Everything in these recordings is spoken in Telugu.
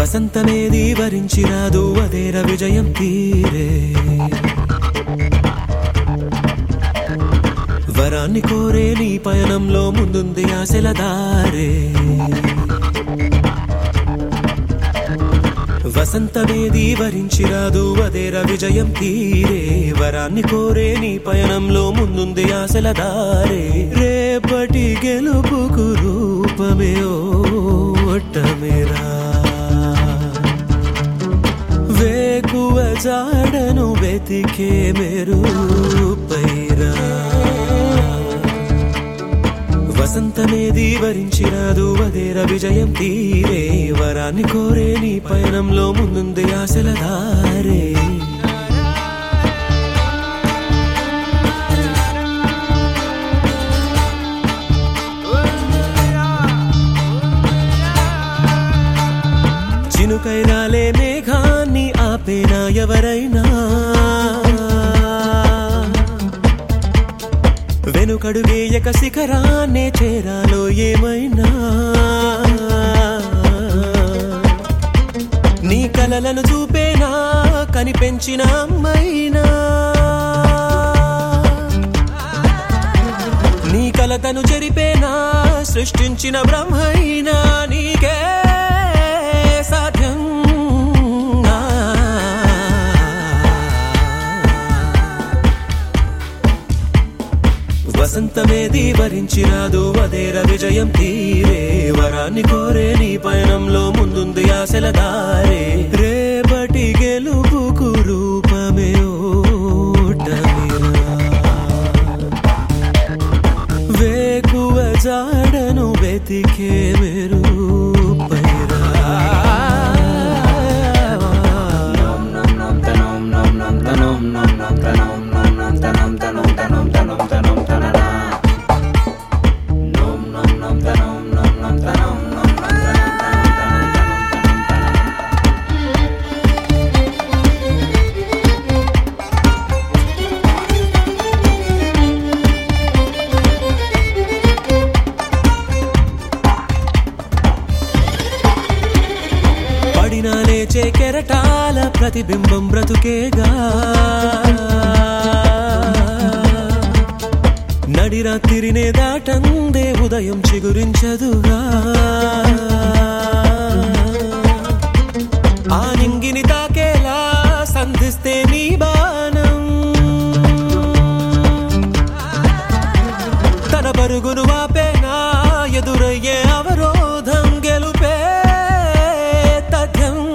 వసంతమేది వరించిరాదు అదేర విజయం తీరే వరాన్ని కోరే నీ పయనంలో ముందుంది ఆశల దారే వసంతమేది వరించిరాదు అదేర విజయం తీరే వరాన్ని కోరే నీ పయనంలో ముందుంది ఆశల దారే రేపటి గెలుపుకు రూపమే ఓటమేరా వేకువ జాడను వెతికే మెరుపైరా వసంతమేది వరించిరాదు అదేర విజయం తీరే వరాన్ని కోరే నీ పయనంలో ముందుంది ఆశల దారే చినుకై రాలే మేఘాన్ని ఆపేనా ఎవరైనా వెనుకడుగేయక శిఖరాన్నే చేరాలో ఏమైనా నీ కలలను చూపేనా కనిపెంచిన అమ్మైనా నీ కలతను చెరిపేనా సృష్టించిన బ్రహ్మైనా నీకే సాధ్యం వసంతమేది వరించిరాదు అదేర విజయం తీరే వరాన్ని కోరే నీ పయనంలో ముందుంది ఆశల దారే రేపటి గెలుపుకు రూపమే ఓటమిరా వేకువ జాడను వెతికే మెరుపైరా పడినా లేచే కెరటాల ప్రతిబింబం బ్రతుకేగా నడిరాత్రినే దాటందే ఉదయం చిగురించదుగా ఆ నింగిని తాకేలా సంధిస్తే నీ బాణం తన పరుగును వాపేనా ఎదురయ్యే అవరోధం గెలుపే తథ్యం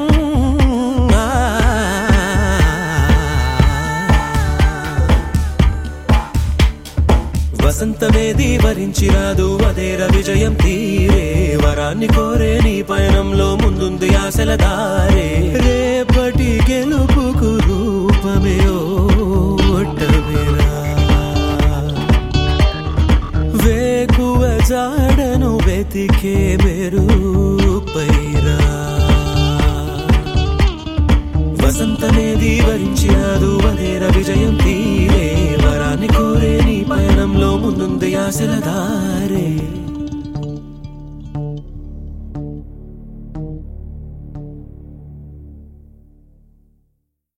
వసంతమేది వరించిరాదు అదేర విజయం తీరే వరాన్ని కోరే నీ పయనంలో ముందుంది ఆశల దారే రేపటి గెలుపుకు రూపమే ఓటమిరా వేకువ జాడను వెతికే మెరుపైరా వసంతమేది వరించిరాదు అదేర విజయం తీరే వరాన్ని కోరే నీ పయనంలో ముందుంది ఆశల దారే